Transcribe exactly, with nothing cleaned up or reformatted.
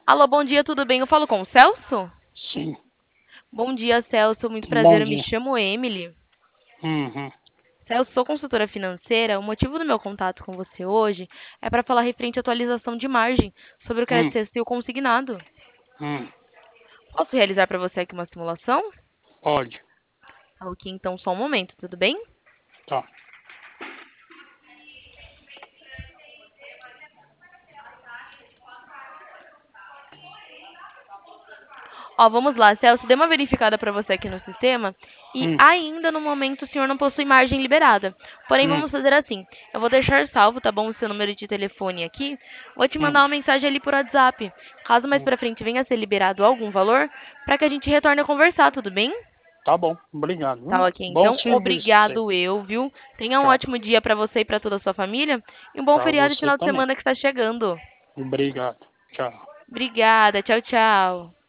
Alô, bom dia, tudo bem? Eu falo com o Celso? Sim, Bom dia, Celso. Muito prazer. bom Eu me dia. chamo Emily. Uhum, Celso, sou consultora financeira. O motivo do meu contato com você hoje é para falar referente à atualização de margem sobre o crédito hum, textil consignado. hum, Posso realizar para você aqui uma simulação? pode, Ok, então só um momento, tudo bem? tá. Ó, vamos lá, Celso, dei uma verificada para você aqui no sistema e Hum, ainda no momento o senhor não possui margem liberada. Porém, hum, vamos fazer assim. Eu vou deixar salvo, tá bom, o seu número de telefone aqui. Vou te hum, mandar uma mensagem ali por WhatsApp. Caso mais hum. para frente venha a ser liberado algum valor, para que a gente retorne a conversar, tudo bem? Tá bom, obrigado. Tá Hum. ok, Bom então, serviço pra você. obrigado eu, viu? Tenha um Tchau. ótimo dia para você e para toda a sua família e um bom Pra feriado e você final de também. semana que está chegando. Obrigado. Tchau. Obrigada, tchau, tchau.